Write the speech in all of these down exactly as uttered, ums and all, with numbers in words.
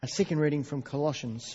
A second reading from Colossians.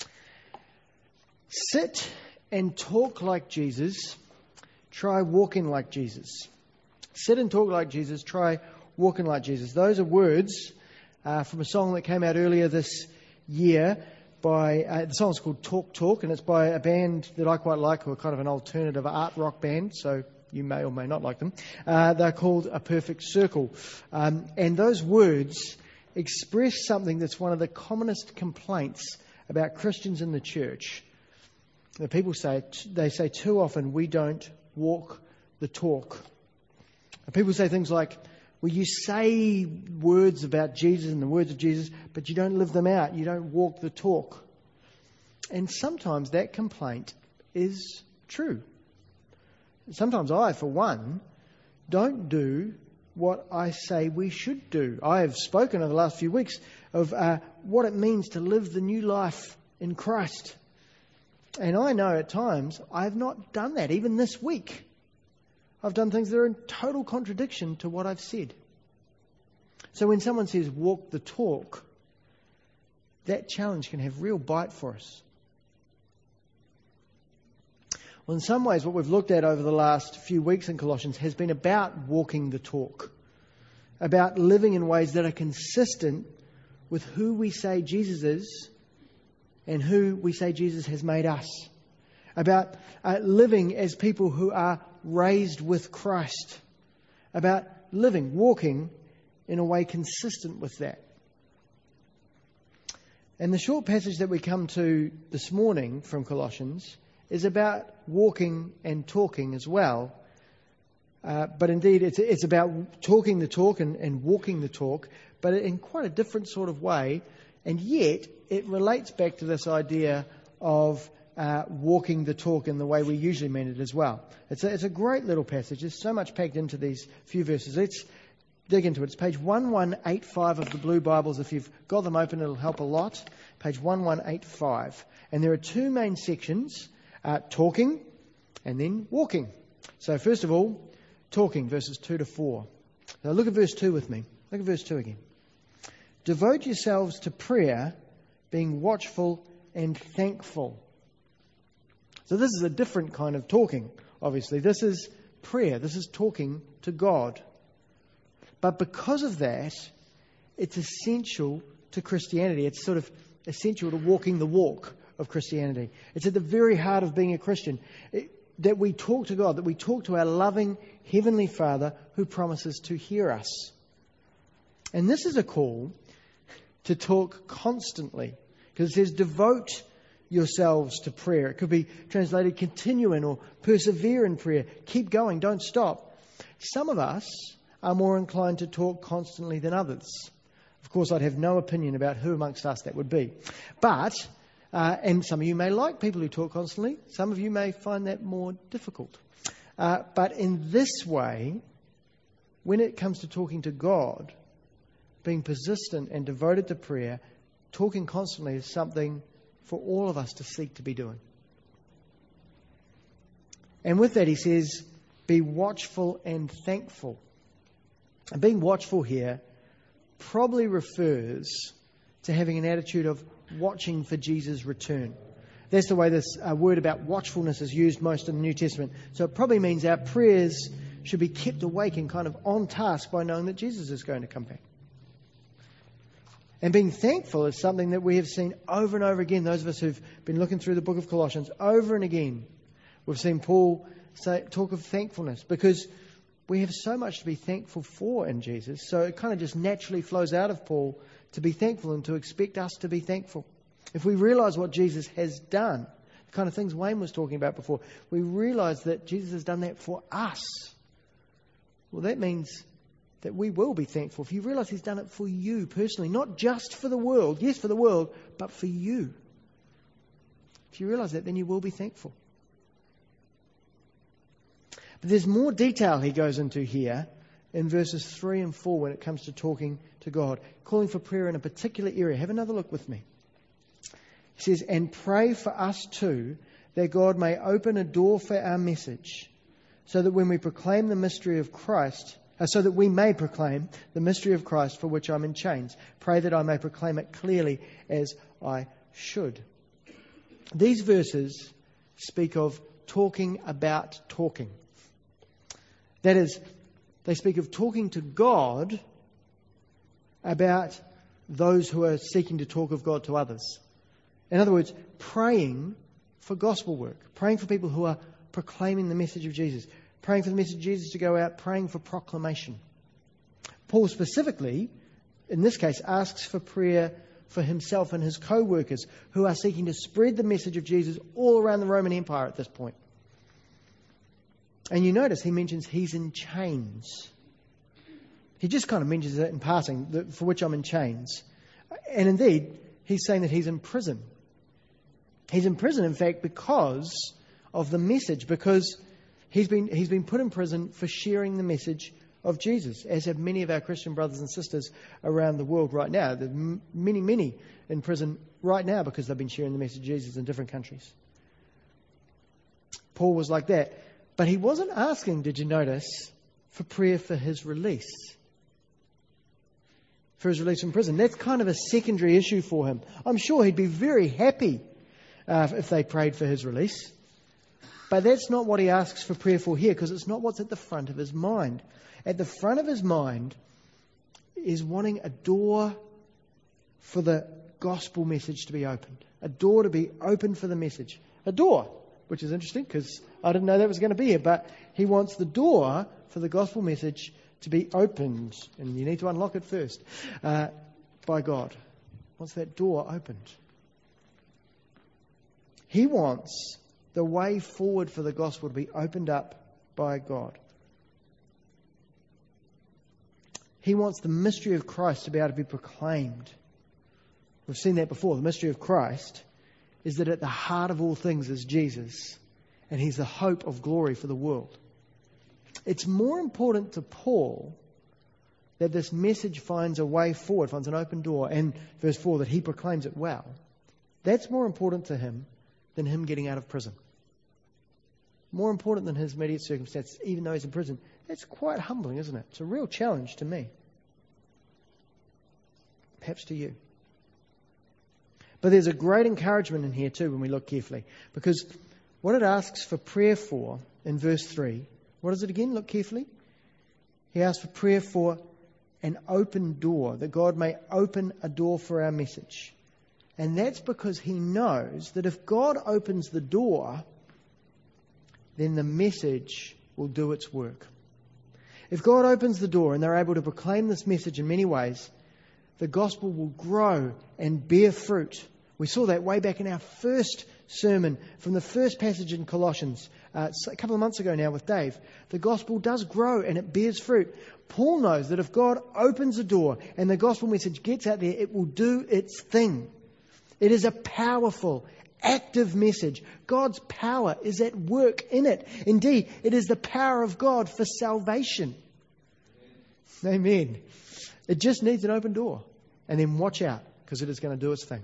Sit and talk like Jesus. Try walking like Jesus. Sit and talk like Jesus. Try walking like Jesus. Those are words uh, from a song that came out earlier this year. By uh, the song's called Talk Talk, and it's by a band that I quite like, who are kind of an alternative art rock band. So you may or may not like them. Uh, they're called A Perfect Circle, um, and those words express something that's one of the commonest complaints about Christians in the church. The people say, they say too often, we don't walk the talk. And people say things like, well, you say words about Jesus and the words of Jesus, but you don't live them out. You don't walk the talk. And sometimes that complaint is true. Sometimes I, for one, don't do what I say we should do. I have spoken over the last few weeks of uh, what it means to live the new life in Christ. And I know at times I have not done that. Even this week, I've done things that are in total contradiction to what I've said. So when someone says walk the talk, that challenge can have real bite for us. Well, in some ways, what we've looked at over the last few weeks in Colossians has been about walking the talk, about living in ways that are consistent with who we say Jesus is and who we say Jesus has made us, about uh, living as people who are raised with Christ, about living, walking in a way consistent with that. And the short passage that we come to this morning from Colossians is about walking and talking as well. Uh, but indeed, it's, it's about talking the talk and, and walking the talk, but in quite a different sort of way. And yet, it relates back to this idea of uh, walking the talk in the way we usually mean it as well. It's a, it's a great little passage. There's so much packed into these few verses. Let's dig into it. It's page eleven eighty-five of the Blue Bibles. If you've got them open, it'll help a lot. Page eleven eighty-five. And there are two main sections. Uh, talking and then walking. So first of all, talking, verses two to four. Now look at verse two with me. Look at verse two again. Devote yourselves to prayer, being watchful and thankful. So this is a different kind of talking, obviously. This is prayer. This is talking to God. But because of that, it's essential to Christianity. It's sort of essential to walking the walk of Christianity. It's at the very heart of being a Christian, it, that we talk to God, that we talk to our loving Heavenly Father who promises to hear us. And this is a call to talk constantly, because it says devote yourselves to prayer. It could be translated continue in or persevere in prayer. Keep going, don't stop. Some of us are more inclined to talk constantly than others. Of course, I'd have no opinion about who amongst us that would be. But Uh, and some of you may like people who talk constantly. Some of you may find that more difficult. Uh, but in this way, when it comes to talking to God, being persistent and devoted to prayer, talking constantly is something for all of us to seek to be doing. And with that, he says, be watchful and thankful. And being watchful here probably refers to having an attitude of watching for Jesus' return. That's the way this uh, word about watchfulness is used most in the New Testament. So it probably means our prayers should be kept awake and kind of on task by knowing that Jesus is going to come back. And being thankful is something that we have seen over and over again. Those of us who've been looking through the book of Colossians, over and again, we've seen Paul say, talk of thankfulness, because we have so much to be thankful for in Jesus. So it kind of just naturally flows out of Paul to be thankful and to expect us to be thankful. If we realise what Jesus has done, the kind of things Wayne was talking about before, we realise that Jesus has done that for us. Well, that means that we will be thankful. If you realise he's done it for you personally, not just for the world, yes, for the world, but for you. If you realise that, then you will be thankful. But there's more detail he goes into here in verses three and four when it comes to talking to God, calling for prayer in a particular area. Have another look with me. He says, and pray for us too, that God may open a door for our message, so that when we proclaim the mystery of Christ, uh, so that we may proclaim the mystery of Christ for which I'm in chains. Pray that I may proclaim it clearly as I should. These verses speak of talking about talking. That is, they speak of talking to God about those who are seeking to talk of God to others. In other words, praying for gospel work, praying for people who are proclaiming the message of Jesus, praying for the message of Jesus to go out, praying for proclamation. Paul specifically, in this case, asks for prayer for himself and his co-workers who are seeking to spread the message of Jesus all around the Roman Empire at this point. And you notice he mentions he's in chains. He just kind of mentions it in passing, that for which I'm in chains. And indeed, he's saying that he's in prison. He's in prison, in fact, because of the message, because he's been he's been put in prison for sharing the message of Jesus, as have many of our Christian brothers and sisters around the world right now. There are many, many in prison right now because they've been sharing the message of Jesus in different countries. Paul was like that. But he wasn't asking, did you notice, for prayer for his release. For his release from prison. That's kind of a secondary issue for him. I'm sure he'd be very happy uh, if they prayed for his release. But that's not what he asks for prayer for here, because it's not what's at the front of his mind. At the front of his mind is wanting a door for the gospel message to be opened. A door to be opened for the message. A door, which is interesting because I didn't know that was going to be here. But he wants the door for the gospel message to be opened. And you need to unlock it first uh, by God. Wants that door opened. He wants the way forward for the gospel to be opened up by God. He wants the mystery of Christ to be able to be proclaimed. We've seen that before. The mystery of Christ is that at the heart of all things is Jesus, and He's the hope of glory for the world. It's more important to Paul that this message finds a way forward, finds an open door, and verse four, that he proclaims it well. That's more important to him than him getting out of prison. More important than his immediate circumstances, even though he's in prison. That's quite humbling, isn't it? It's a real challenge to me. Perhaps to you. But there's a great encouragement in here too when we look carefully. Because what it asks for prayer for in verse three, what is it again? Look carefully. He asks for prayer for an open door, that God may open a door for our message. And that's because he knows that if God opens the door, then the message will do its work. If God opens the door and they're able to proclaim this message in many ways, the gospel will grow and bear fruit. We saw that way back in our first sermon from the first passage in Colossians uh, a couple of months ago now with Dave. The gospel does grow and it bears fruit. Paul knows that if God opens a door and the gospel message gets out there, it will do its thing. It is a powerful, active message. God's power is at work in it. Indeed, it is the power of God for salvation. Amen. It just needs an open door. And then watch out, because it is going to do its thing.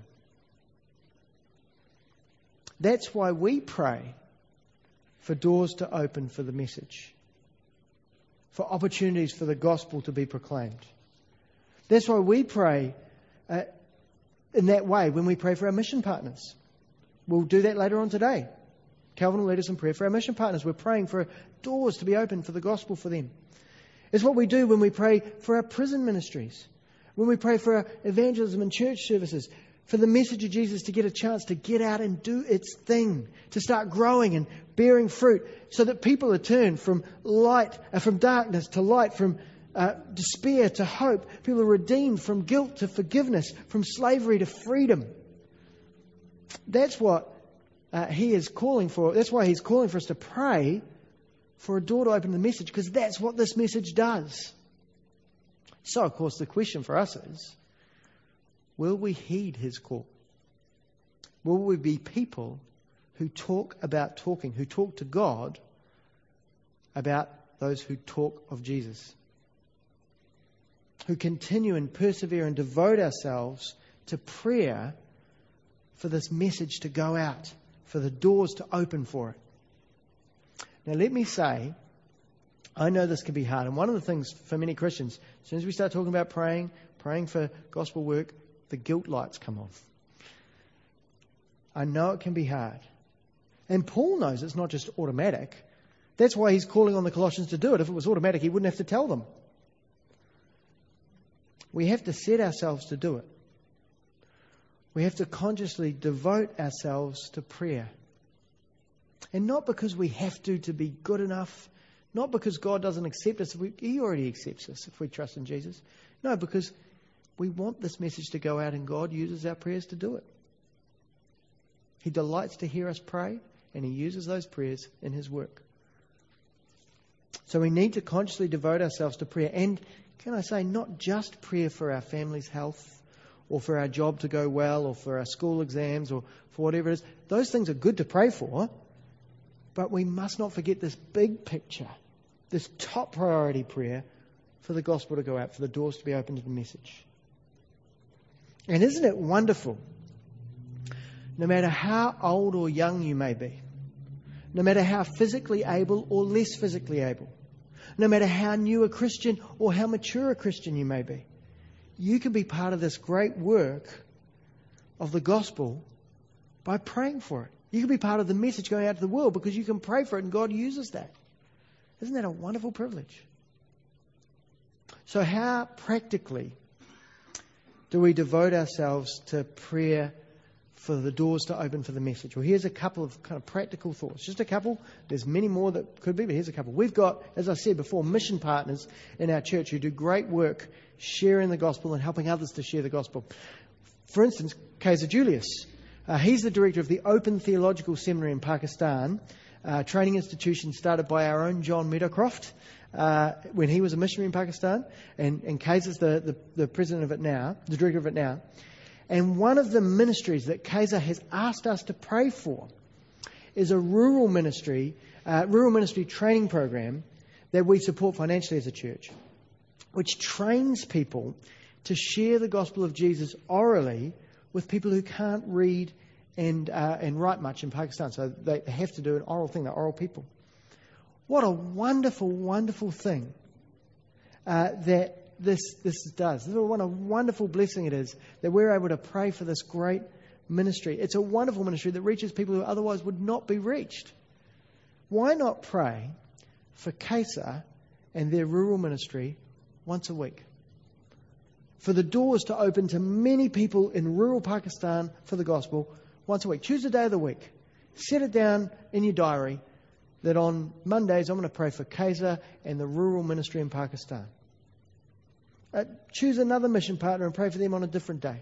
That's why we pray for doors to open for the message. For opportunities for the gospel to be proclaimed. That's why we pray uh, in that way when we pray for our mission partners. We'll do that later on today. Calvin will lead us in prayer for our mission partners. We're praying for doors to be opened for the gospel for them. It's what we do when we pray for our prison ministries. When we pray for our evangelism and church services. For the message of Jesus to get a chance to get out and do its thing. To start growing and bearing fruit. So that people are turned from light, uh, from darkness to light. From uh, despair to hope. People are redeemed from guilt to forgiveness. From slavery to freedom. That's what uh, he is calling for. That's why he's calling for us to pray for a door to open the message, because that's what this message does. So, of course, the question for us is, will we heed his call? Will we be people who talk about talking, who talk to God about those who talk of Jesus? Who continue and persevere and devote ourselves to prayer for this message to go out, for the doors to open for it. Now let me say, I know this can be hard. And one of the things for many Christians, as soon as we start talking about praying, praying for gospel work, the guilt lights come on. I know it can be hard. And Paul knows it's not just automatic. That's why he's calling on the Colossians to do it. If it was automatic, he wouldn't have to tell them. We have to set ourselves to do it. We have to consciously devote ourselves to prayer. And not because we have to to be good enough. Not because God doesn't accept us. We, he already accepts us if we trust in Jesus. No, because we want this message to go out and God uses our prayers to do it. He delights to hear us pray and He uses those prayers in His work. So we need to consciously devote ourselves to prayer. And can I say, not just prayer for our family's health or for our job to go well or for our school exams or for whatever it is. Those things are good to pray for. But we must not forget this big picture, this top priority prayer for the gospel to go out, for the doors to be opened to the message. And isn't it wonderful? No matter how old or young you may be, no matter how physically able or less physically able, no matter how new a Christian or how mature a Christian you may be, you can be part of this great work of the gospel by praying for it. You can be part of the message going out to the world because you can pray for it and God uses that. Isn't that a wonderful privilege? So how practically do we devote ourselves to prayer for the doors to open for the message? Well, here's a couple of kind of practical thoughts. Just a couple. There's many more that could be, but here's a couple. We've got, as I said before, mission partners in our church who do great work sharing the gospel and helping others to share the gospel. For instance, Kaiser Julius. Uh, he's the director of the Open Theological Seminary in Pakistan, a training institution started by our own John Meadowcroft uh, when he was a missionary in Pakistan. And, and Kaiser's the, the, the president of it now, the director of it now. And one of the ministries that Kaiser has asked us to pray for is a rural ministry, uh, rural ministry training program that we support financially as a church, which trains people to share the gospel of Jesus orally with people who can't read and uh, and write much in Pakistan. So they have to do an oral thing. They're oral people. What a wonderful, wonderful thing uh, that this this does. What a wonderful blessing it is that we're able to pray for this great ministry. It's a wonderful ministry that reaches people who otherwise would not be reached. Why not pray for Kaiser and their rural ministry once a week? For the doors to open to many people in rural Pakistan for the gospel once a week. Choose a day of the week. Set it down in your diary that on Mondays I'm going to pray for Kaiser and the rural ministry in Pakistan. Uh, choose another mission partner and pray for them on a different day.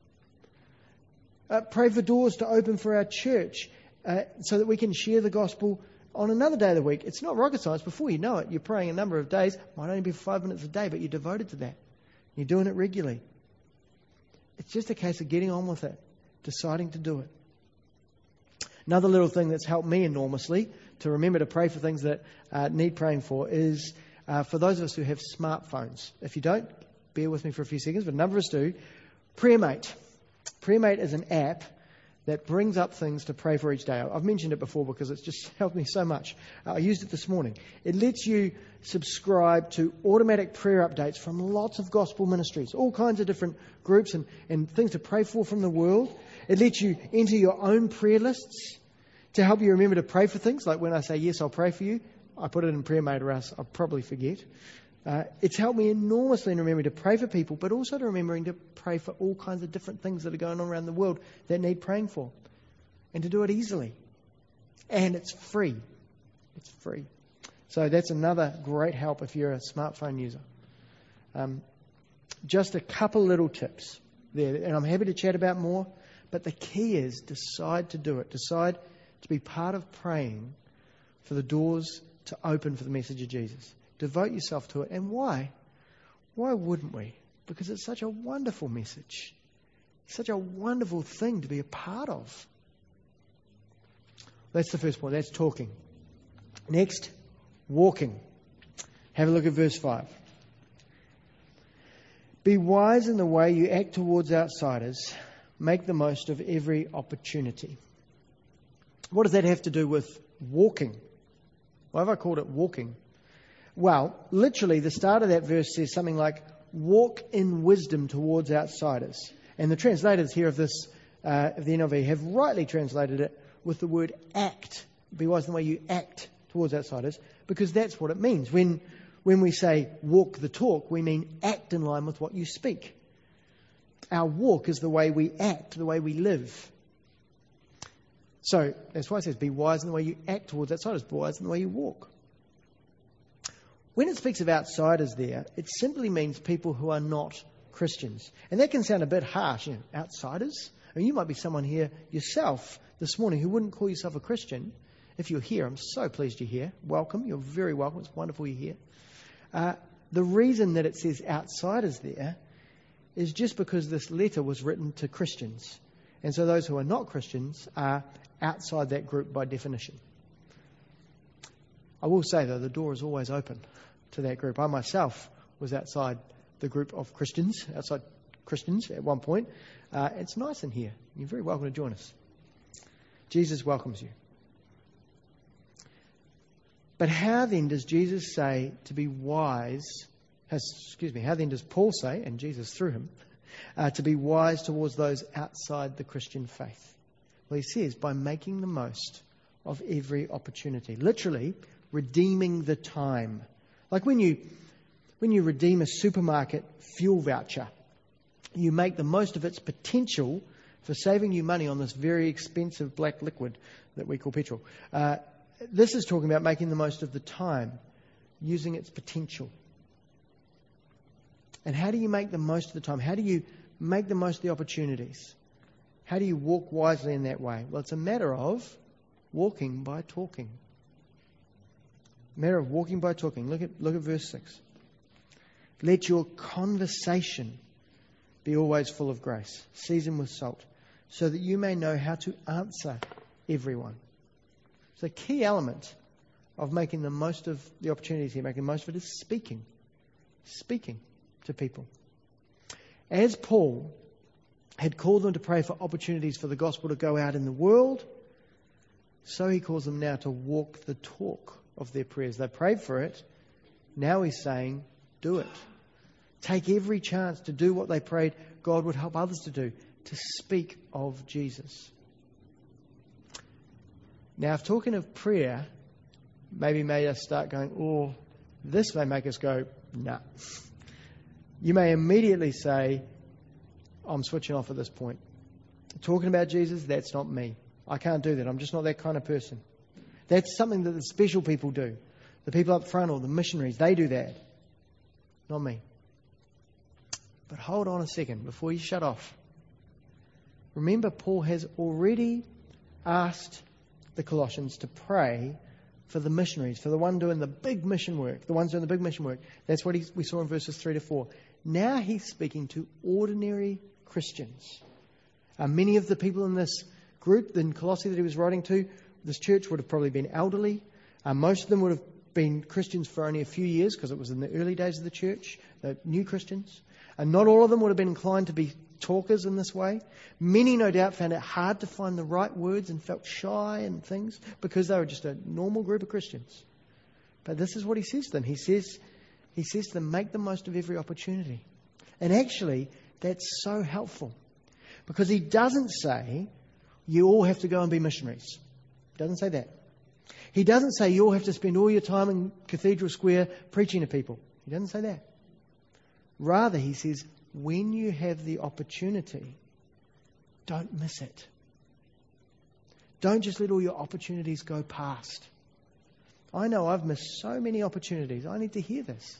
Uh, pray for doors to open for our church uh, so that we can share the gospel on another day of the week. It's not rocket science. Before you know it, you're praying a number of days. Might only be for five minutes a day, but you're devoted to that. You're doing it regularly. It's just a case of getting on with it, deciding to do it. Another little thing that's helped me enormously to remember to pray for things that uh, need praying for is uh, for those of us who have smartphones. If you don't, bear with me for a few seconds, but a number of us do. PrayerMate. PrayerMate is an app that brings up things to pray for each day. I've mentioned it before because it's just helped me so much. Uh, I used it this morning. It lets you subscribe to automatic prayer updates from lots of gospel ministries, all kinds of different groups and, and things to pray for from the world. It lets you enter your own prayer lists to help you remember to pray for things. Like when I say, yes, I'll pray for you, I put it in PrayerMate or else I'll probably forget. Uh, it's helped me enormously in remembering to pray for people, but also to remembering to pray for all kinds of different things that are going on around the world that need praying for. And to do it easily. And it's free. It's free. So that's another great help if you're a smartphone user. Um, just a couple little tips there. And I'm happy to chat about more. But the key is decide to do it. Decide to be part of praying for the doors to open for the message of Jesus. Devote yourself to it. And why? Why wouldn't we? Because it's such a wonderful message. It's such a wonderful thing to be a part of. That's the first point. That's talking. Next, walking. Have a look at verse five. Be wise in the way you act towards outsiders. Make the most of every opportunity. What does that have to do with walking? Why have I called it walking? Well, literally, the start of that verse says something like, walk in wisdom towards outsiders. And the translators here of this, uh, of the N I V, have rightly translated it with the word act. Be wise in the way you act towards outsiders, because that's what it means. When, when we say walk the talk, we mean act in line with what you speak. Our walk is the way we act, the way we live. So that's why it says, be wise in the way you act towards outsiders, be wise in the way you walk. When it speaks of outsiders there, it simply means people who are not Christians. And that can sound a bit harsh, you know, outsiders. I mean, you might be someone here yourself this morning who wouldn't call yourself a Christian. If you're here, I'm so pleased you're here. Welcome. You're very welcome. It's wonderful you're here. Uh, the reason that it says outsiders there is just because this letter was written to Christians. And so those who are not Christians are outside that group by definition. I will say, though, the door is always open to that group. I myself was outside the group of Christians, outside Christians at one point. Uh, it's nice in here. You're very welcome to join us. Jesus welcomes you. But how then does Jesus say to be wise, has, excuse me, how then does Paul say, and Jesus through him, uh, to be wise towards those outside the Christian faith? Well, he says by making the most of every opportunity. Literally, redeeming the time. Like when you when you redeem a supermarket fuel voucher, you make the most of its potential for saving you money on this very expensive black liquid that we call petrol. Uh, this is talking about making the most of the time, using its potential. And how do you make the most of the time? How do you make the most of the opportunities? How do you walk wisely in that way? Well, it's a matter of walking by talking. Matter of walking by talking. Look at look at verse six. Let your conversation be always full of grace, seasoned with salt, so that you may know how to answer everyone. So, a key element of making the most of the opportunities here, making the most of it, is speaking. Speaking to people. As Paul had called them to pray for opportunities for the gospel to go out in the world, so he calls them now to walk the talk of their prayers. They prayed for it. Now he's saying, do it. Take every chance to do what they prayed God would help others to do, to speak of Jesus. Now, if talking of prayer maybe made us start going, oh, this may make us go, nah. You may immediately say, I'm switching off at this point. Talking about Jesus, that's not me. I can't do that. I'm just not that kind of person. That's something that the special people do. The people up front or the missionaries, they do that. Not me. But hold on a second before you shut off. Remember, Paul has already asked the Colossians to pray for the missionaries, for the one doing the big mission work, the ones doing the big mission work. That's what he, we saw in verses three to four. Now he's speaking to ordinary Christians. Uh, many of the people in this group in Colossae that he was writing to, this church would have probably been elderly. Uh, most of them would have been Christians for only a few years because it was in the early days of the church, the new Christians. And not all of them would have been inclined to be talkers in this way. Many, no doubt, found it hard to find the right words and felt shy and things because they were just a normal group of Christians. But this is what he says to them. He says, he says to them, make the most of every opportunity. And actually, that's so helpful because he doesn't say you all have to go and be missionaries. He doesn't say that. He doesn't say you all have to spend all your time in Cathedral Square preaching to people. He doesn't say that. Rather, he says, when you have the opportunity, don't miss it. Don't just let all your opportunities go past. I know I've missed so many opportunities. I need to hear this.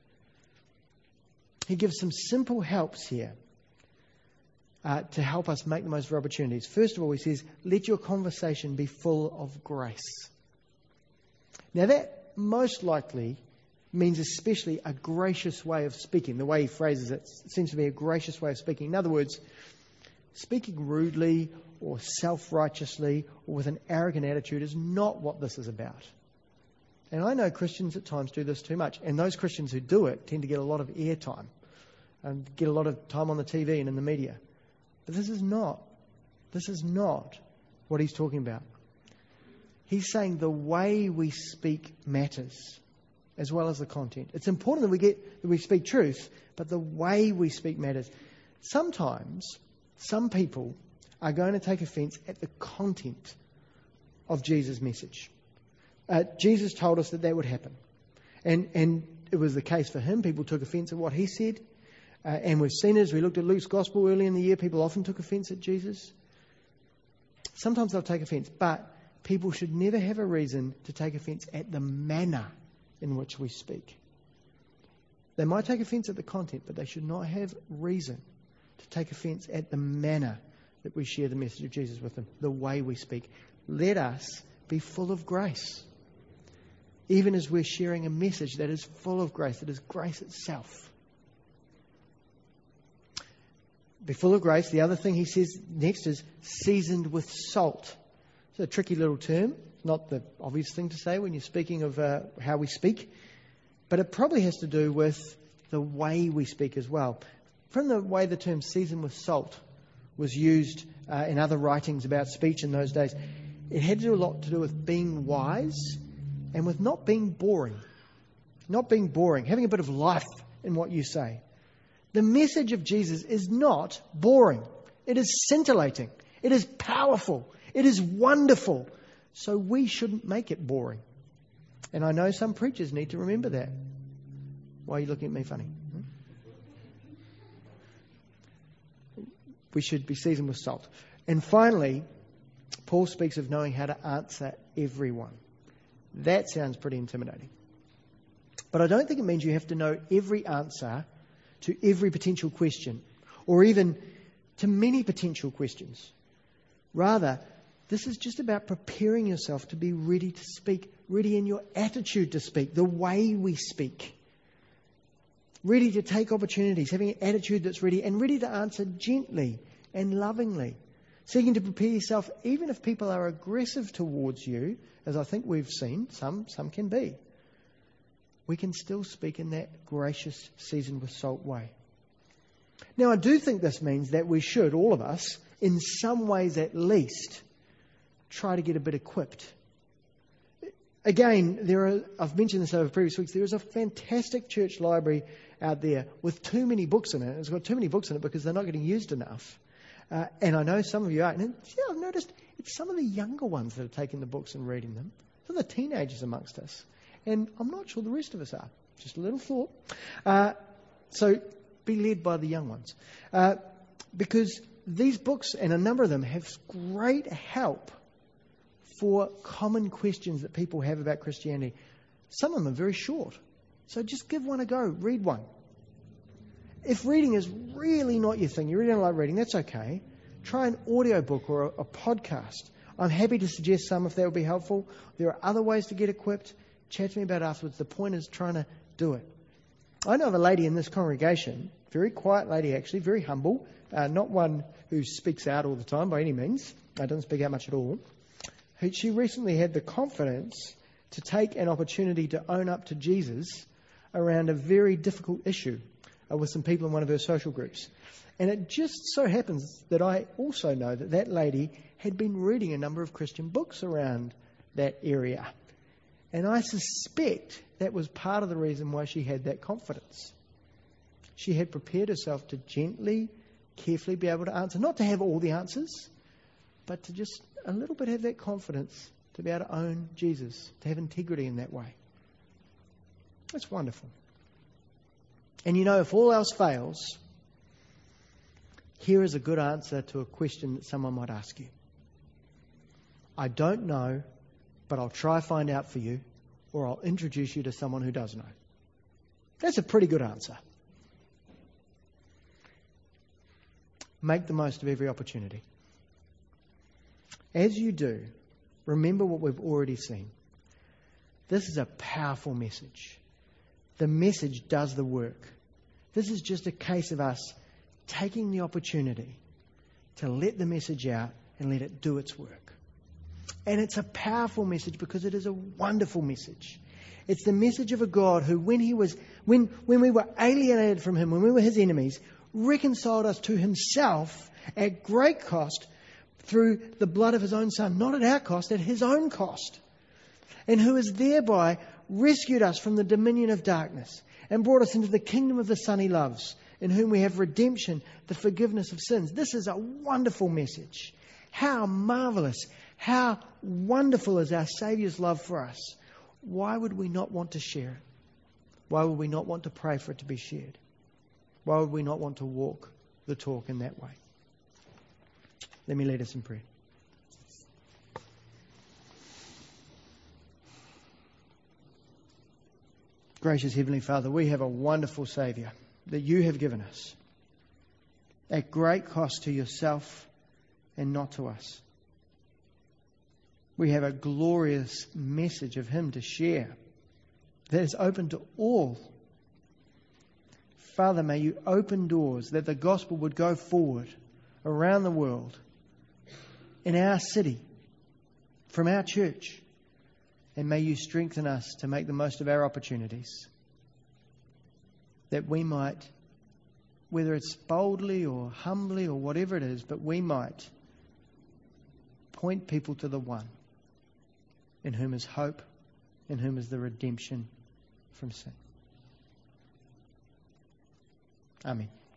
He gives some simple helps here uh, to help us make the most of our opportunities. First of all, he says, let your conversation be full of grace. Now that most likely means especially a gracious way of speaking. The way he phrases it seems to be a gracious way of speaking. In other words, speaking rudely or self-righteously or with an arrogant attitude is not what this is about. And I know Christians at times do this too much. And those Christians who do it tend to get a lot of airtime and get a lot of time on the T V and in the media. But this is not, this is not what he's talking about. He's saying the way we speak matters. as well as the content. It's important that we get that we speak truth, but the way we speak matters. Sometimes some people are going to take offense at the content of Jesus' message. Uh, Jesus told us that that would happen. And and it was the case for him. People took offense at what he said. Uh, and we've seen it as we looked at Luke's Gospel early in the year. People often took offense at Jesus. Sometimes they'll take offense, but people should never have a reason to take offense at the manner in which we speak. They might take offense at the content, but they should not have reason to take offense at the manner that we share the message of Jesus with them, the way we speak. Let us be full of grace, even as we're sharing a message that is full of grace, that is grace itself. Be full of grace. The other thing he says next is seasoned with salt. It's a tricky little term. It's not the obvious thing to say when you're speaking of uh, how we speak. But it probably has to do with the way we speak as well. From the way the term seasoned with salt was used uh, in other writings about speech in those days, it had to do a lot to do with being wise and with not being boring. Not being boring. Having a bit of life in what you say. The message of Jesus is not boring. It is scintillating. It is powerful. It is wonderful. So we shouldn't make it boring. And I know some preachers need to remember that. Why are you looking at me funny? We should be seasoned with salt. And finally, Paul speaks of knowing how to answer everyone. That sounds pretty intimidating. But I don't think it means you have to know every answer to every potential question, or even to many potential questions. Rather, this is just about preparing yourself to be ready to speak, ready in your attitude to speak, the way we speak. Ready to take opportunities, having an attitude that's ready, and ready to answer gently and lovingly. Seeking to prepare yourself, even if people are aggressive towards you, as I think we've seen, some, some can be. We can still speak in that gracious, seasoned with salt way. Now, I do think this means that we should, all of us, in some ways at least, try to get a bit equipped. Again, there are, I've mentioned this over previous weeks, there is a fantastic church library out there with too many books in it. It's got too many books in it because they're not getting used enough. Uh, and I know some of you are. And yeah, I've noticed it's some of the younger ones that are taking the books and reading them. Some of the teenagers amongst us. And I'm not sure the rest of us are. Just a little thought. Uh, so be led by the young ones. Uh, because these books, and a number of them, have great help for common questions that people have about Christianity. Some of them are very short. So just give one a go. Read one. If reading is really not your thing, you really don't like reading, that's okay. Try an audiobook or a, a podcast. I'm happy to suggest some if that would be helpful. There are other ways to get equipped. Chat to me about it afterwards. The point is trying to do it. I know of a lady in this congregation, very quiet lady actually, very humble, uh, not one who speaks out all the time by any means. I don't speak out much at all. Who, she recently had the confidence to take an opportunity to own up to Jesus around a very difficult issue uh, with some people in one of her social groups. And it just so happens that I also know that that lady had been reading a number of Christian books around that area. And I suspect that was part of the reason why she had that confidence. She had prepared herself to gently, carefully be able to answer. Not to have all the answers, but to just a little bit have that confidence to be able to own Jesus, to have integrity in that way. That's wonderful. And you know, if all else fails, here is a good answer to a question that someone might ask you. I don't know, but I'll try find out for you, or I'll introduce you to someone who does know. That's a pretty good answer. Make the most of every opportunity. As you do, remember what we've already seen. This is a powerful message. The message does the work. This is just a case of us taking the opportunity to let the message out and let it do its work. And it's a powerful message because it is a wonderful message. It's the message of a God who, when he was, when, when we were alienated from him, when we were his enemies, reconciled us to himself at great cost through the blood of his own son, not at our cost, at his own cost. And who has thereby rescued us from the dominion of darkness and brought us into the kingdom of the Son He loves, in whom we have redemption, the forgiveness of sins. This is a wonderful message. How marvelous, how wonderful is our Saviour's love for us. Why would we not want to share it? Why would we not want to pray for it to be shared? Why would we not want to walk the talk in that way? Let me lead us in prayer. Gracious Heavenly Father, we have a wonderful Saviour that you have given us at great cost to yourself and not to us. We have a glorious message of Him to share that is open to all. Father, may you open doors that the gospel would go forward around the world, in our city, from our church. And may you strengthen us to make the most of our opportunities, that we might, whether it's boldly or humbly or whatever it is, but we might point people to the one in whom is hope, in whom is the redemption from sin. Amen.